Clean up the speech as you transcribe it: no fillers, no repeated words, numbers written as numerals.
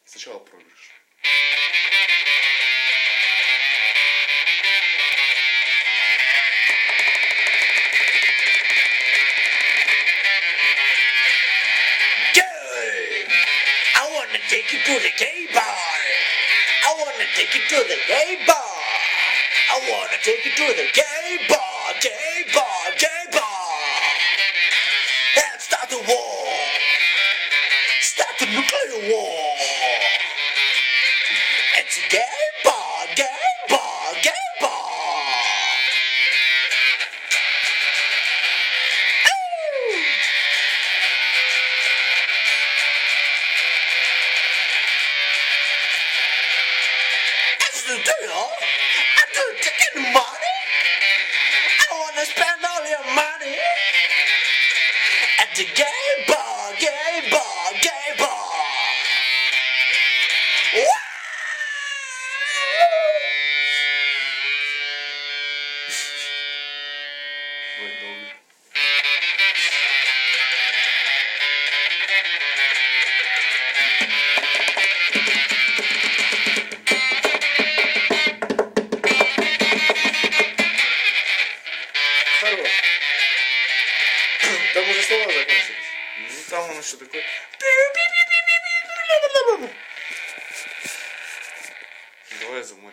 Сначала проигрыш. I wanna take you to the gay bar. I wanna take you to the gay bar. I wanna take you to the gay bar, gay bar, gay bar. Let's start the war. Start the nuclear war. It's a gay bar, gay bar, gay bar. It's the deal. I do taking money. I wanna spend all your money at the gay bar, gay bar, gay bar. Будет долго. Хорош. Там уже слова закончились. Ну там он еще такой. Давай за мой.